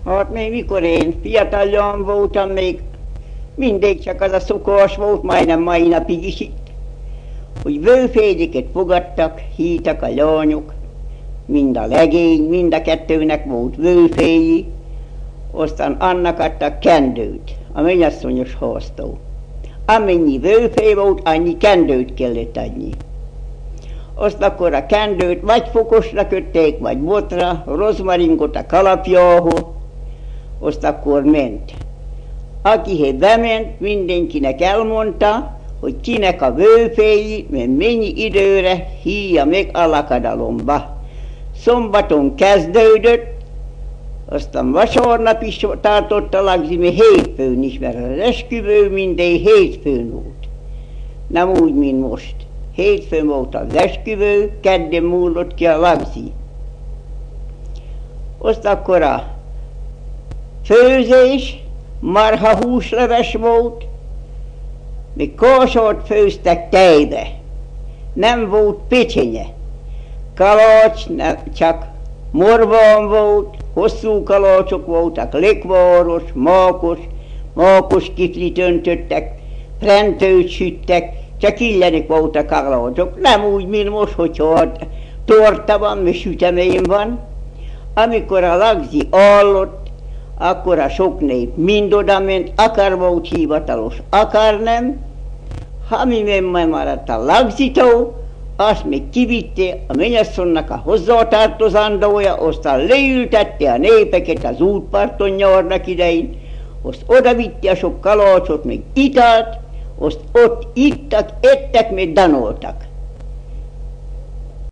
Hát még mikor én fiataljan voltam, még mindig csak az a szokás volt, majdnem mai napig is itt, hogy vőfégyeket fogadtak, hítak a lányok, mind a legény, mind a kettőnek volt vőféji, aztán annak adtak kendőt, a mennyasszonyos háztól. Amennyi vőfé volt, annyi kendőt kellett adni. Azt akkor a kendőt vagy fokosra kötték, vagy botra, rozmaringot a kalapjához, azt akkor ment. Akihez bement, mindenkinek elmondta, hogy kinek a vőféi, mert mennyi időre hívja meg a lakadalomba. Szombaton kezdődött, aztán vasárnap is tartott a lagzi, mert hétfőn is, mert az esküvő minden hétfőn volt. Nem úgy, mint most. Hétfőn volt az esküvő, kedden múlott ki a lagzi. Azt akkor a főzés, marha húsleves volt, még kósort főztek tejbe. Nem volt pecsenye. Kalács csak morván volt, hosszú kalácsok voltak, lekváros, mákos kiflit öntöttek, prentőt süttek, csak illenek voltak kalácsok. Nem úgy, mint most, hogyha torta van, mert sütemény van. Amikor a lagzi állott, akkor a sok nép mind oda ment, akár volt hivatalos, akár nem. Ha mi maradt a lagzitó, azt még kivitte a mennyasszonynak a hozzátartozandója, aztán leültette a népeket az útparton nyarnak idején, azt odavitte a sok kalácsot, meg italt, azt ott ittak, ettek, meg danoltak.